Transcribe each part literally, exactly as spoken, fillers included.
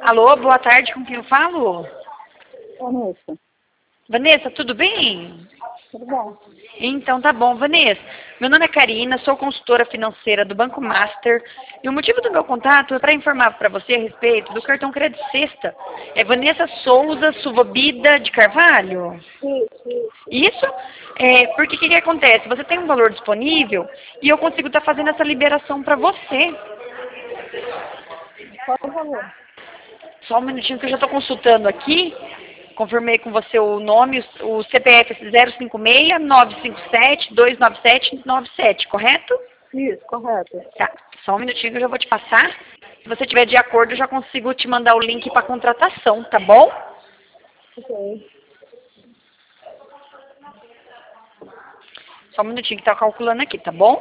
Alô, boa tarde, com quem eu falo? Vanessa, Vanessa, tudo bem? tudo bom? Então tá bom, Vanessa. Meu nome é Karina, sou consultora financeira do Banco Master e o motivo do meu contato é para informar para você a respeito do cartão Crédito Sexta. É Vanessa Souza Suvobida de Carvalho? Sim, sim. Isso? É, porque o que, que acontece? Você tem um valor disponível e eu consigo estar fazendo essa liberação para você. Qual é o valor? Só um minutinho que eu já estou consultando aqui. Confirmei com você o nome, o C P F zero cinco seis, nove cinco sete, dois nove sete, nove sete, correto? Isso, correto. Tá, só um minutinho que eu já vou te passar. Se você estiver de acordo, eu já consigo te mandar o link para contratação, tá bom? Ok. Só um minutinho que tá calculando aqui, tá bom?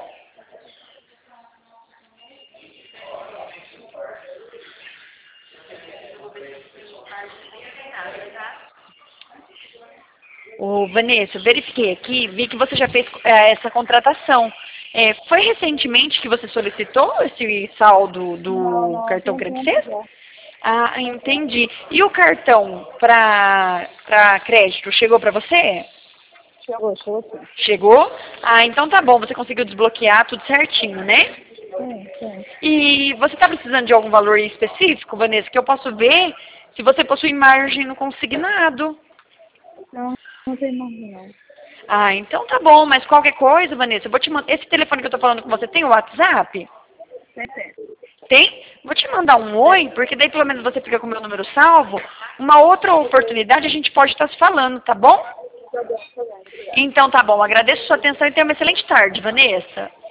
Ô, Vanessa, verifiquei aqui, vi que você já fez é, essa contratação. É, foi recentemente que você solicitou esse saldo do Não, não, cartão tem Crédito tempo Sexta? já. Ah, entendi. E o cartão para crédito chegou para você? Chegou, chegou sim. Chegou? Ah, então tá bom, você conseguiu desbloquear tudo certinho, né? Sim, sim. E você está precisando de algum valor específico, Vanessa, que eu posso ver se você possui margem no consignado? Não, não tem mais não. Ah, então tá bom, mas qualquer coisa, Vanessa, eu vou te mandar. Esse telefone que eu tô falando com você tem o WhatsApp? Tem, tem. Tem? Vou te mandar um oi, porque daí pelo menos você fica com o meu número salvo. Uma outra oportunidade a gente pode estar se falando, tá bom? Tá bom, tá bom. Obrigada. Então tá bom, agradeço sua atenção e tenha uma excelente tarde, Vanessa.